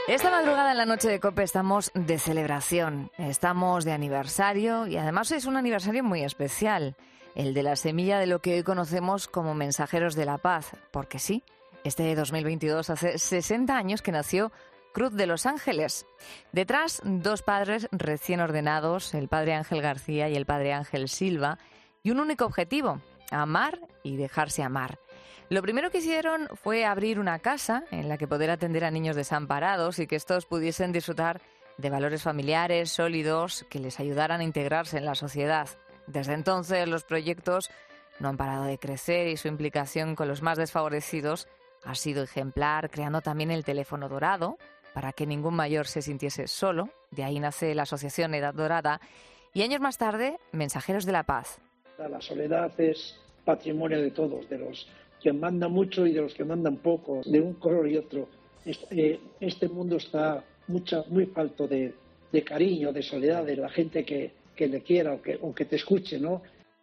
Esta madrugada en la noche de COPE estamos de celebración, estamos de aniversario y además es un aniversario muy especial, el de la semilla de lo que hoy conocemos como mensajeros de la paz, porque sí, este 2022 hace 60 años que nació Cruz de los Ángeles. Detrás, dos padres recién ordenados, el padre Ángel García y el padre Ángel Silva, y un único objetivo, amar y dejarse amar. Lo primero que hicieron fue abrir una casa en la que poder atender a niños desamparados y que estos pudiesen disfrutar de valores familiares sólidos que les ayudaran a integrarse en la sociedad. Desde entonces los proyectos no han parado de crecer y su implicación con los más desfavorecidos ha sido ejemplar, creando también el teléfono dorado para que ningún mayor se sintiese solo. De ahí nace la asociación Edad Dorada y años más tarde, Mensajeros de la Paz. La soledad es patrimonio de todos, de los que mandan mucho y de los que mandan poco, de un color y otro. Este mundo está muy falto de cariño, de soledad, de la gente que le quiera o que te escuche, ¿no?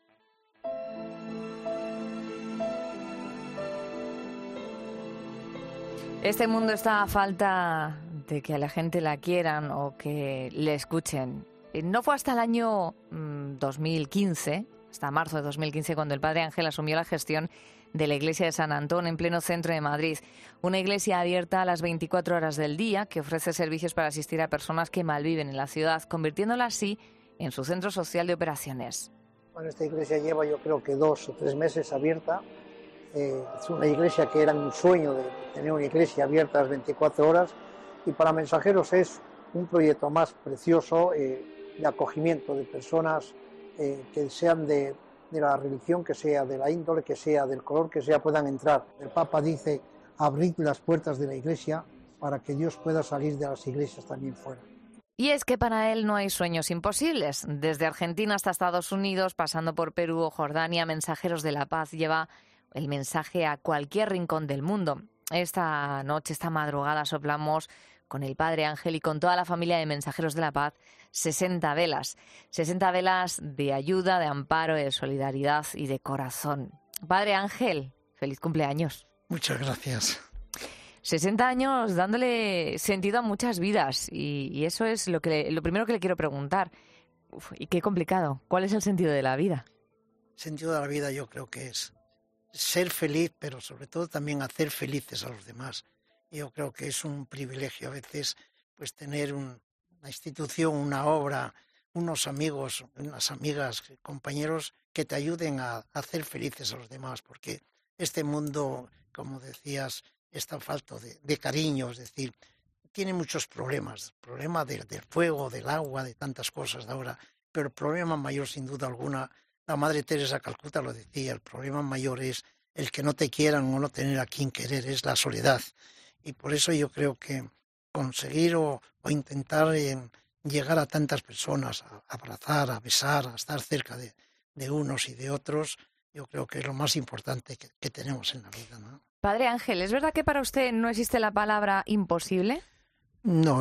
Este mundo está a falta de que a la gente la quieran o que le escuchen. No fue hasta el año 2015, hasta marzo de 2015, cuando el padre Ángel asumió la gestión de la iglesia de San Antón en pleno centro de Madrid. Una iglesia abierta a las 24 horas del día que ofrece servicios para asistir a personas que malviven en la ciudad, convirtiéndola así en su centro social de operaciones. Bueno, esta iglesia lleva yo creo que 2 o 3 meses abierta. Es una iglesia que era un sueño de tener una iglesia abierta a las 24 horas y para Mensajeros es un proyecto más precioso de acogimiento de personas que sean de la religión que sea, de la índole que sea, del color que sea, puedan entrar. El Papa dice, abrid las puertas de la iglesia para que Dios pueda salir de las iglesias también fuera. Y es que para él no hay sueños imposibles. Desde Argentina hasta Estados Unidos, pasando por Perú o Jordania, Mensajeros de la Paz lleva el mensaje a cualquier rincón del mundo. Esta noche, esta madrugada, soplamos con el Padre Ángel y con toda la familia de Mensajeros de la Paz 60 velas. 60 velas de ayuda, de amparo, de solidaridad y de corazón. Padre Ángel, feliz cumpleaños. Muchas gracias. 60 años dándole sentido a muchas vidas y eso es lo primero que le quiero preguntar. Y qué complicado. ¿Cuál es el sentido de la vida? El sentido de la vida yo creo que es ser feliz, pero sobre todo también hacer felices a los demás. Yo creo que es un privilegio a veces pues tener una institución, una obra, unos amigos, unas amigas, compañeros que te ayuden a hacer felices a los demás, porque este mundo, como decías, está falto de cariño, es decir, tiene muchos problemas, problema del fuego, del agua, de tantas cosas de ahora, pero el problema mayor sin duda alguna, la Madre Teresa de Calcuta lo decía, el problema mayor es el que no te quieran o no tener a quien querer, es la soledad. Y por eso yo creo que conseguir o intentar llegar a tantas personas, a abrazar, a besar, a estar cerca de unos y de otros, yo creo que es lo más importante que tenemos en la vida, ¿no? Padre Ángel, ¿es verdad que para usted no existe la palabra imposible? No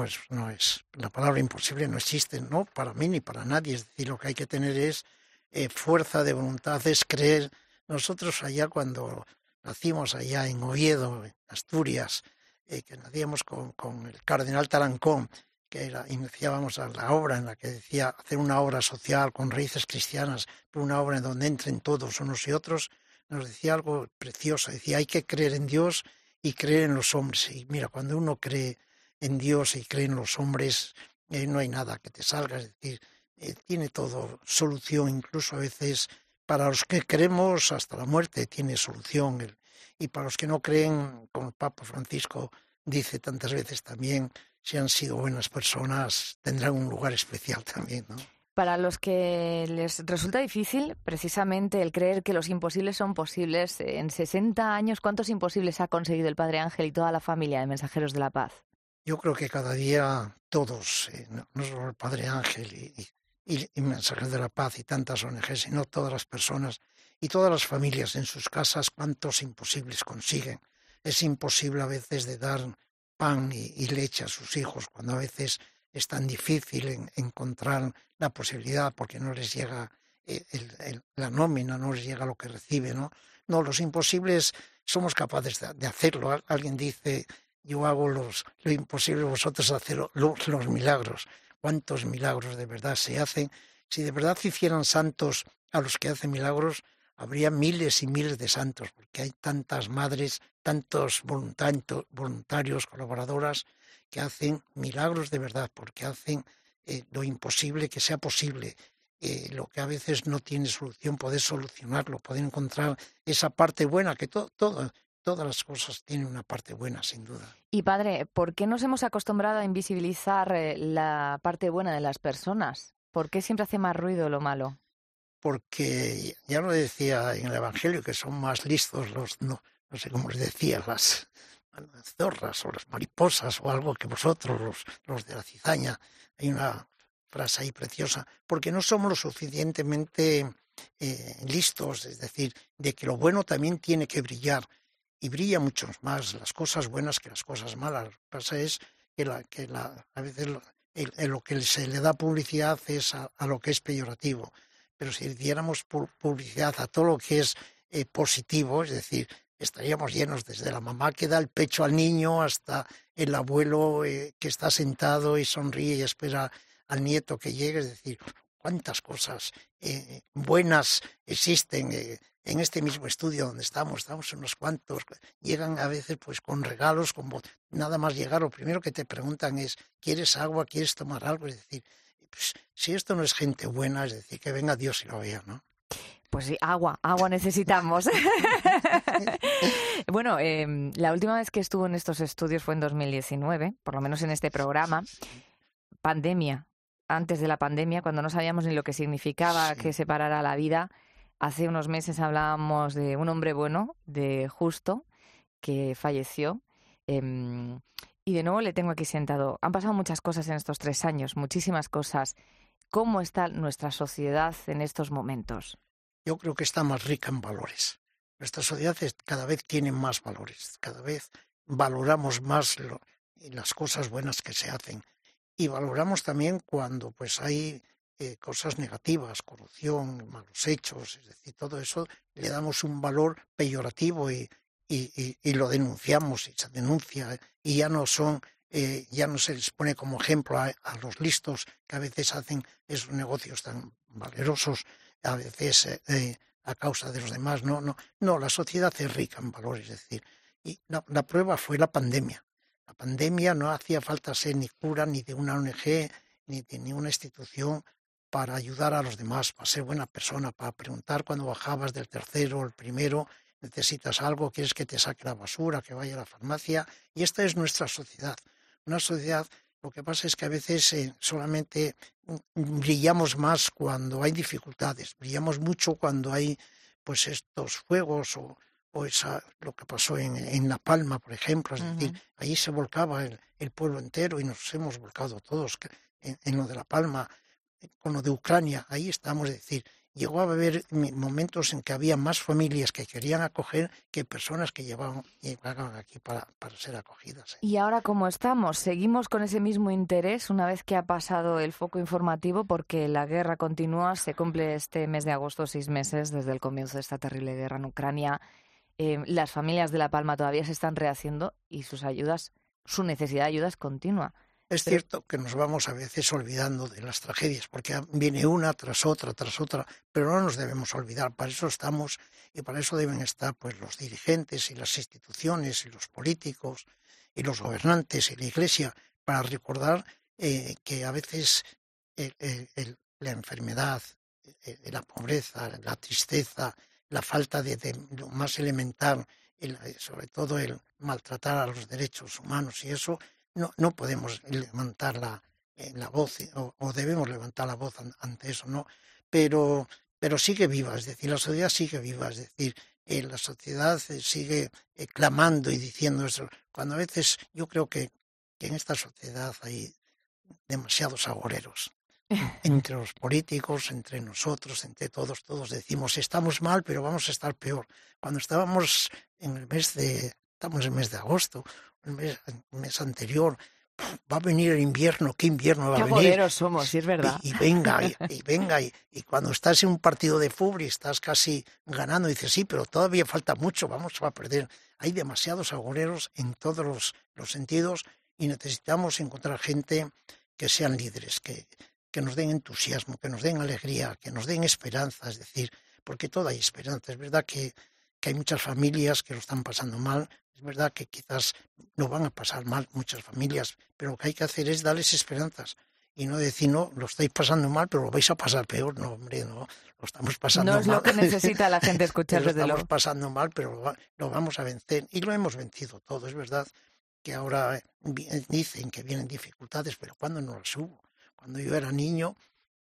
es. La palabra imposible no existe, no para mí ni para nadie. Es decir, lo que hay que tener es fuerza de voluntad, es creer. Nosotros allá cuando nacimos allá en Oviedo, en Asturias, que nacíamos con el cardenal Tarancón, que iniciábamos a la obra en la que decía hacer una obra social con raíces cristianas, pero una obra en donde entren todos unos y otros, nos decía algo precioso, decía hay que creer en Dios y creer en los hombres. Y mira, cuando uno cree en Dios y cree en los hombres, no hay nada que te salga, es decir, tiene todo solución, incluso a veces para los que creemos hasta la muerte tiene solución, y para los que no creen, como el Papa Francisco dice tantas veces también, si han sido buenas personas tendrán un lugar especial también, ¿no? Para los que les resulta difícil precisamente el creer que los imposibles son posibles, en 60 años, ¿cuántos imposibles ha conseguido el Padre Ángel y toda la familia de Mensajeros de la Paz? Yo creo que cada día todos, no solo el Padre Ángel y Mensajeros de la Paz y tantas ONG, sino todas las personas y todas las familias en sus casas, cuántos imposibles consiguen. Es imposible a veces de dar pan y leche a sus hijos, cuando a veces es tan difícil encontrar la posibilidad porque no les llega la nómina, no les llega lo que recibe, ¿no? No, los imposibles somos capaces de hacerlo. Alguien dice, yo hago lo imposible, vosotros haced los milagros. ¿Cuántos milagros de verdad se hacen? Si de verdad hicieran santos a los que hacen milagros, habría miles y miles de santos, porque hay tantas madres, tantos voluntarios, colaboradoras, que hacen milagros de verdad, porque hacen lo imposible que sea posible. Lo que a veces no tiene solución, poder solucionarlo, poder encontrar esa parte buena, que todas las cosas tienen una parte buena, sin duda. Y padre, ¿por qué nos hemos acostumbrado a invisibilizar la parte buena de las personas? ¿Por qué siempre hace más ruido lo malo? Porque ya lo decía en el Evangelio, que son más listos no sé cómo les decía, las zorras o las mariposas o algo que vosotros, los de la cizaña. Hay una frase ahí preciosa, porque no somos lo suficientemente listos, es decir, de que lo bueno también tiene que brillar, y brilla mucho más las cosas buenas que las cosas malas. Lo que pasa es que a veces lo que se le da publicidad es a lo que es peyorativo, pero si diéramos publicidad a todo lo que es positivo, es decir, estaríamos llenos desde la mamá que da el pecho al niño hasta el abuelo que está sentado y sonríe y espera al nieto que llegue, es decir, cuántas cosas buenas existen en este mismo estudio donde estamos unos cuantos, llegan a veces pues con regalos, como nada más llegar, lo primero que te preguntan es, ¿quieres agua? ¿Quieres tomar algo? Es decir, pues, si esto no es gente buena, es decir, que venga Dios y lo vea, ¿no? Pues sí, agua necesitamos. Bueno, la última vez que estuvo en estos estudios fue en 2019, por lo menos en este programa. Pandemia. Antes de la pandemia, cuando no sabíamos ni lo que significaba que separara la vida. Hace unos meses hablábamos de un hombre bueno, de Justo, que falleció. Y de nuevo le tengo aquí sentado. Han pasado muchas cosas en estos 3 años, muchísimas cosas. ¿Cómo está nuestra sociedad en estos momentos? Yo creo que está más rica en valores. Nuestra sociedad cada vez tiene más valores, cada vez valoramos más las cosas buenas que se hacen. Y valoramos también cuando pues hay cosas negativas, corrupción, malos hechos, es decir, todo eso le damos un valor peyorativo y lo denunciamos y se denuncia y ya no se les pone como ejemplo a los listos que a veces hacen esos negocios tan valerosos, a veces a causa de los demás. No, la sociedad es rica en valores, es decir, y la prueba fue la pandemia. La pandemia no hacía falta ser ni cura, ni de una ONG, ni de ninguna institución para ayudar a los demás, para ser buena persona, para preguntar cuando bajabas del tercero o el primero, necesitas algo, quieres que te saque la basura, que vaya a la farmacia. Y esta es nuestra sociedad. Una sociedad, lo que pasa es que a veces solamente brillamos más cuando hay dificultades, brillamos mucho cuando hay pues estos fuegos o lo que pasó en La Palma, por ejemplo, es decir, allí se volcaba el pueblo entero y nos hemos volcado todos en lo de La Palma, con lo de Ucrania, ahí estamos, es decir, llegó a haber momentos en que había más familias que querían acoger que personas que llegaban aquí para ser acogidas. ¿Y ahora cómo estamos? ¿Seguimos con ese mismo interés una vez que ha pasado el foco informativo? Porque la guerra continúa, se cumple este mes de agosto 6 meses desde el comienzo de esta terrible guerra en Ucrania. Las familias de La Palma todavía se están rehaciendo y su necesidad de ayuda es continua. Es cierto que nos vamos a veces olvidando de las tragedias, porque viene una tras otra, pero no nos debemos olvidar. Para eso estamos y para eso deben estar pues los dirigentes y las instituciones y los políticos y los gobernantes y la Iglesia, para recordar que a veces la enfermedad, la pobreza, la tristeza, la falta de lo más elemental, sobre todo el maltratar a los derechos humanos y eso, no podemos levantar la voz o debemos levantar la voz ante eso, ¿no? Pero sigue viva, es decir, la sociedad sigue viva, es decir, la sociedad sigue clamando y diciendo eso. Cuando a veces yo creo que en esta sociedad hay demasiados agoreros. Entre los políticos, entre nosotros, entre todos decimos estamos mal, pero vamos a estar peor. Cuando estamos en el mes de agosto, el mes anterior, va a venir el invierno, ¿qué invierno va a Qué venir? boleros somos, sí es verdad. Y venga, y cuando estás en un partido de fútbol y estás casi ganando, dices, sí, pero todavía falta mucho, vamos a perder. Hay demasiados agoreros en todos los sentidos y necesitamos encontrar gente que sean líderes, que nos den entusiasmo, que nos den alegría, que nos den esperanza, es decir, porque todo hay esperanza. Es verdad que hay muchas familias que lo están pasando mal, es verdad que quizás no van a pasar mal muchas familias, pero lo que hay que hacer es darles esperanzas y no decir, no, lo estáis pasando mal, pero lo vais a pasar peor. No, hombre, no, lo estamos pasando mal. No es lo que necesita la gente escuchar, desde luego. Lo estamos pasando mal, pero lo vamos a vencer y lo hemos vencido todo. Es verdad que ahora dicen que vienen dificultades, pero cuando no las hubo. Cuando yo era niño,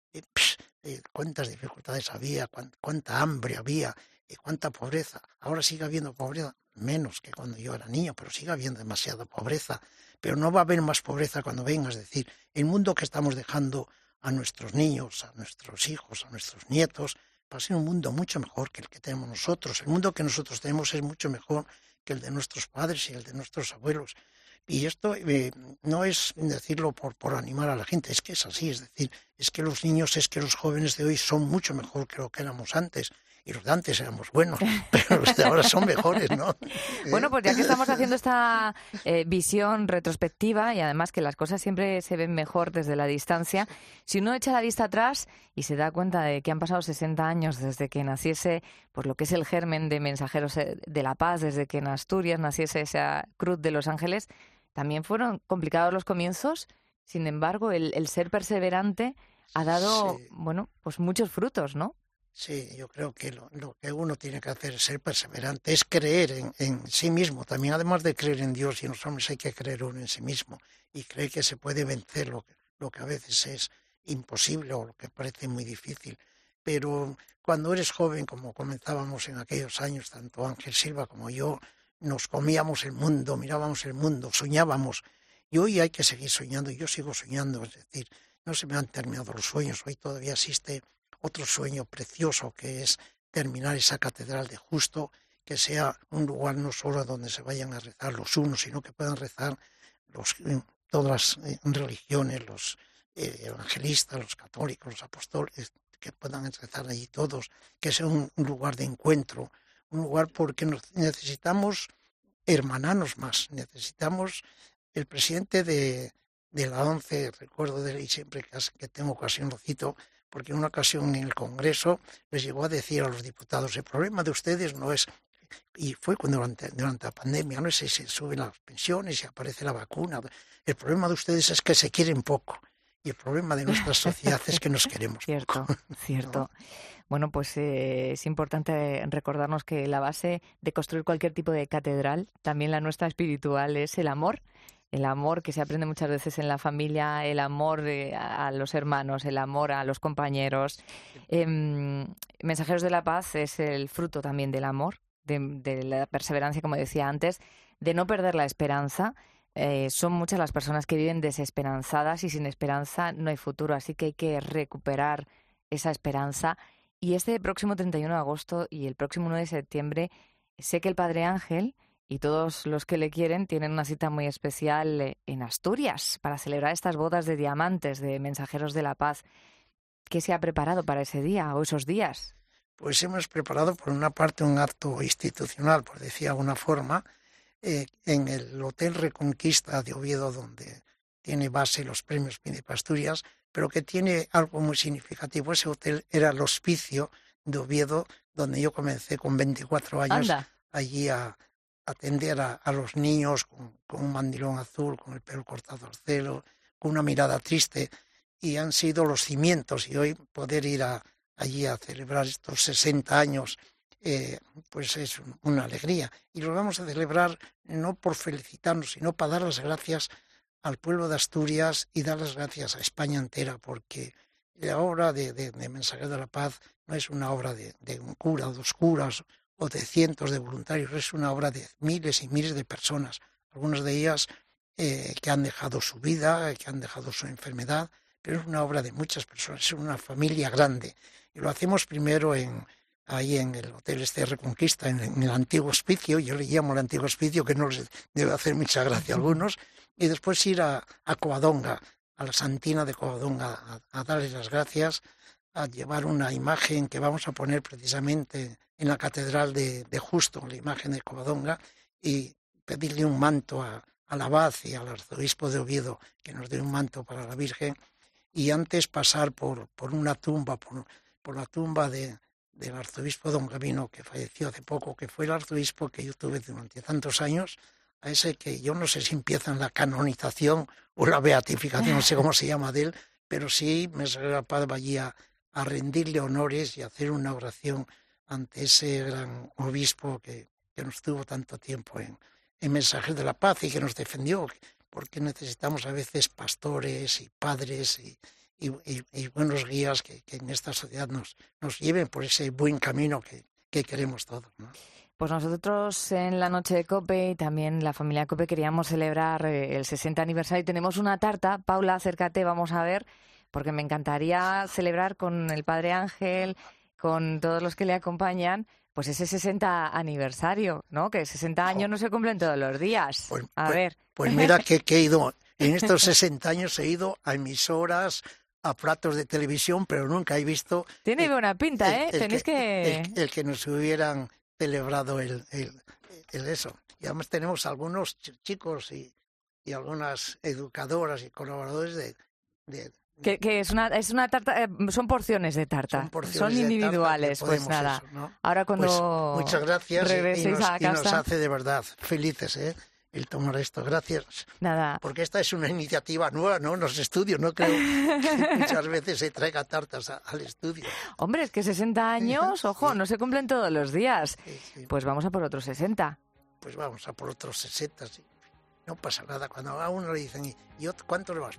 cuántas dificultades había, cuánta hambre había, cuánta pobreza. Ahora sigue habiendo pobreza, menos que cuando yo era niño, pero sigue habiendo demasiada pobreza. Pero no va a haber más pobreza cuando venga. Es decir, el mundo que estamos dejando a nuestros niños, a nuestros hijos, a nuestros nietos, va a ser un mundo mucho mejor que el que tenemos nosotros. El mundo que nosotros tenemos es mucho mejor que el de nuestros padres y el de nuestros abuelos. Y esto no es decirlo por animar a la gente, es que es así, es decir, es que los niños, es que los jóvenes de hoy son mucho mejor que lo que éramos antes. Y los de antes éramos buenos, pero los de ahora son mejores, ¿no? Bueno, pues ya que estamos haciendo esta visión retrospectiva y además que las cosas siempre se ven mejor desde la distancia, si uno echa la vista atrás y se da cuenta de que han pasado 60 años desde que naciese pues lo que es el germen de Mensajeros de la Paz, desde que en Asturias naciese esa Cruz de los Ángeles, también fueron complicados los comienzos. Sin embargo, el ser perseverante ha dado, bueno, pues muchos frutos, ¿no? Sí, yo creo que lo que uno tiene que hacer es ser perseverante, es creer en sí mismo. También, además de creer en Dios y en los hombres, hay que creer uno en sí mismo y creer que se puede vencer lo que a veces es imposible o lo que parece muy difícil. Pero cuando eres joven, como comenzábamos en aquellos años, tanto Ángel Silva como yo, nos comíamos el mundo, mirábamos el mundo, soñábamos. Y hoy hay que seguir soñando, y yo sigo soñando, es decir, no se me han terminado los sueños. Hoy todavía existe otro sueño precioso, que es terminar esa catedral de Justo, que sea un lugar no solo donde se vayan a rezar los unos, sino que puedan rezar todas las religiones, los evangelistas, los católicos, los apóstoles, que puedan rezar allí todos, que sea un lugar de encuentro, un lugar porque necesitamos hermanarnos más, necesitamos. El presidente de la ONCE, recuerdo de él y siempre que tengo ocasión lo cito, porque en una ocasión en el Congreso les llegó a decir a los diputados, el problema de ustedes no es, y fue durante la pandemia, no es si se suben las pensiones, si aparece la vacuna, el problema de ustedes es que se quieren poco, y el problema de nuestra sociedad es que nos queremos cierto, poco. Cierto. ¿No? Bueno, pues es importante recordarnos que la base de construir cualquier tipo de catedral, también la nuestra espiritual, es el amor. El amor que se aprende muchas veces en la familia, el amor a los hermanos, el amor a los compañeros. Mensajeros de la Paz es el fruto también del amor, de la perseverancia, como decía antes, de no perder la esperanza. Son muchas las personas que viven desesperanzadas y sin esperanza no hay futuro, así que hay que recuperar esa esperanza. Y este próximo 31 de agosto y el próximo 1 de septiembre, sé que el Padre Ángel y todos los que le quieren tienen una cita muy especial en Asturias para celebrar estas bodas de diamantes de Mensajeros de la Paz. ¿Qué se ha preparado para ese día o esos días? Pues hemos preparado por una parte un acto institucional, por decir de alguna forma, en el Hotel Reconquista de Oviedo, donde tiene base los premios Príncipe Asturias, pero que tiene algo muy significativo. Ese hotel era el hospicio de Oviedo, donde yo comencé con 24 años. Anda. Allí a atender a los niños con un mandilón azul, con el pelo cortado al celo, con una mirada triste, y han sido los cimientos, y hoy poder ir allí a celebrar estos 60 años, pues es una alegría. Y lo vamos a celebrar no por felicitarnos, sino para dar las gracias al pueblo de Asturias y dar las gracias a España entera, porque la obra de Mensajeros de la Paz no es una obra de un cura o dos curas o de cientos de voluntarios, es una obra de miles y miles de personas, algunas de ellas que han dejado su vida, que han dejado su enfermedad, pero es una obra de muchas personas, es una familia grande. Y lo hacemos primero ahí en el Hotel Reconquista, en el antiguo hospicio. Yo le llamo el antiguo hospicio, que no les debe hacer mucha gracia a algunos, y después ir a Covadonga, a la Santina de Covadonga, a darles las gracias, a llevar una imagen que vamos a poner precisamente en la Catedral de Justo, la imagen de Covadonga, y pedirle un manto al abad y al arzobispo de Oviedo, que nos dé un manto para la Virgen, y antes pasar por una tumba, por la tumba del arzobispo don Gabino, que falleció hace poco, que fue el arzobispo que yo tuve durante tantos años, a ese que yo no sé si empieza en la canonización o la beatificación, no sé cómo se llama de él, pero sí me salió la paz allí a rendirle honores y a hacer una oración ante ese gran obispo que nos tuvo tanto tiempo en Mensajeros de la Paz y que nos defendió, porque necesitamos a veces pastores y padres y buenos guías que en esta sociedad nos lleven por ese buen camino que queremos todos, ¿no? Pues nosotros en la noche de COPE y también la familia COPE queríamos celebrar el 60 aniversario y tenemos una tarta. Paula, acércate, vamos a ver, porque me encantaría celebrar con el Padre Ángel, con todos los que le acompañan, pues ese 60 aniversario, ¿no? Que 60 años no se cumplen todos los días. A ver. Pues mira que he ido, en estos 60 años he ido a emisoras, a platos de televisión, pero nunca he visto... Tiene buena pinta, ¿eh? Tenéis que... El que nos hubieran celebrado el eso. Y además tenemos algunos chicos y algunas educadoras y colaboradores de Que es una tarta, son porciones de tarta, son individuales, tarta, pues nada. Eso, ¿no? Ahora cuando pues muchas gracias regreséis a casa... y nos hace de verdad felices, el tomar esto. Gracias. Nada. Porque esta es una iniciativa nueva, ¿no? En los estudios, no creo que muchas veces se traiga tartas al estudio. Hombre, es que 60 años, ojo, sí. No se cumplen todos los días. Sí. Pues vamos a por otros 60. Pues vamos a por otros 60, sí. No pasa nada. Cuando a uno le dicen, ¿y cuánto le vas?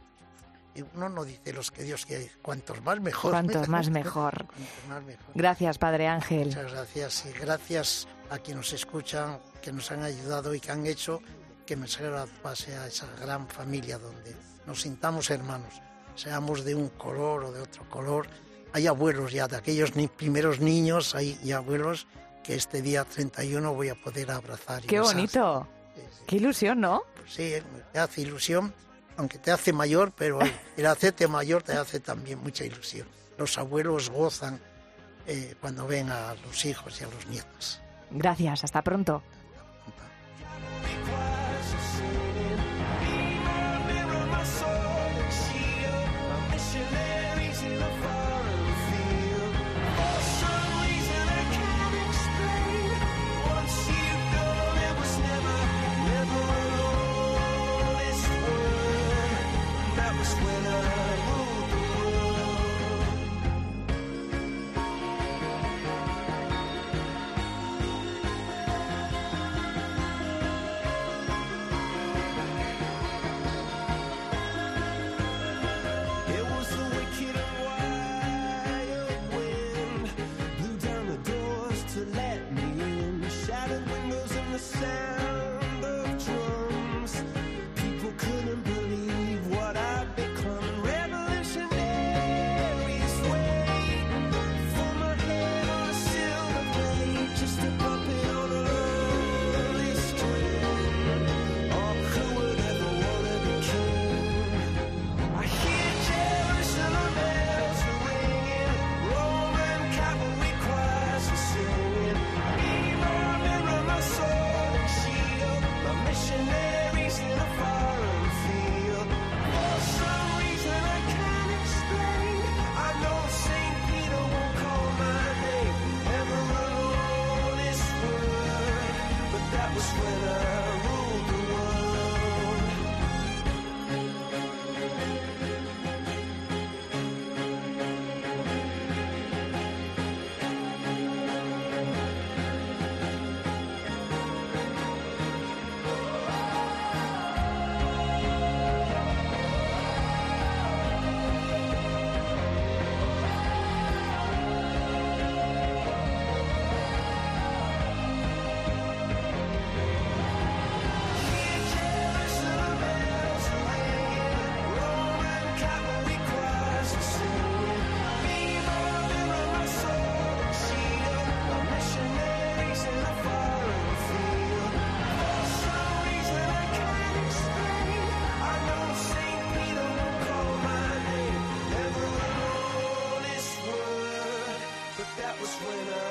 Y uno no dice los que Dios quiere, cuantos más mejor. Cuantos más mejor. Gracias, Padre Ángel. Muchas gracias y gracias a quienes nos escuchan, que nos han ayudado y que han hecho que Mensajeros pase a esa gran familia donde nos sintamos hermanos, seamos de un color o de otro color. Hay abuelos ya, de aquellos primeros niños, hay abuelos que este día 31 voy a poder abrazar. ¡Qué bonito! Sí. ¡Qué ilusión!, ¿no? Pues sí, me hace ilusión, aunque te hace mayor, pero el hacerte mayor te hace también mucha ilusión. Los abuelos gozan cuando ven a los hijos y a los nietos. Gracias, hasta pronto. Sound of drums, people couldn't believe what I'd become. Rebel was when I